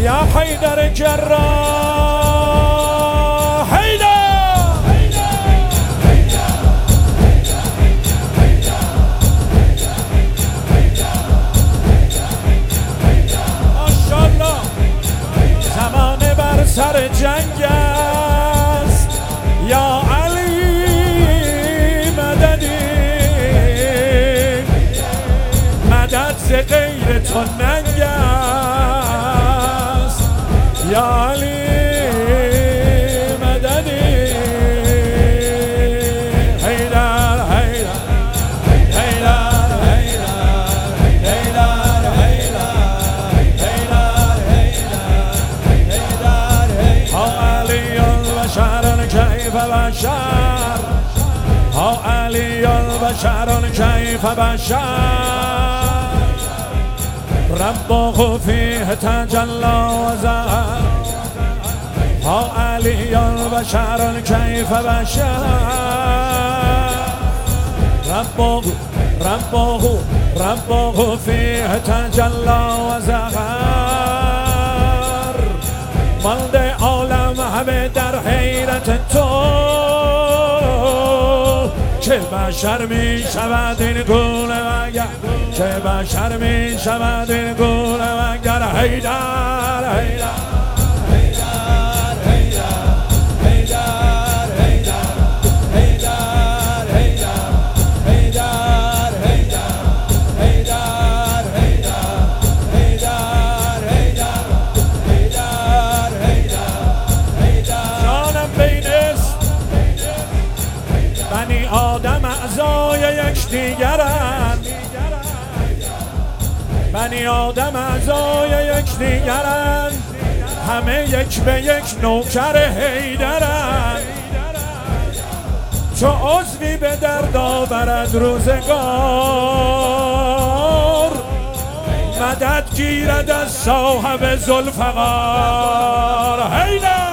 یا حیدر جراح حیدر ماشاءالله زمانه بر سر جنگ است یا علی مددی مدد ز غیر تو ننگ است یا علی مددی حیدر حیدر حیدر حیدر حیدر حیدر ها علی البشر کیف بشر ها علی البشر کیف بشر ربه فيه تجلى وزهر ها علی البشر کیف بشر ربه فيه تجلى وزهر مالد عالم همه در حیرت تو چه بشر می شود این گونه مگر چه بشر می شود این گونه مگر حیدر حیدر بنی آدم اعضای یکدیگرند بنی آدم اعضای یکدیگرند همه یک به یک نوکر حیدرند چو عضوی به درد آورد روزگار مدد گیرد از صاحب ذوالفقار حیدر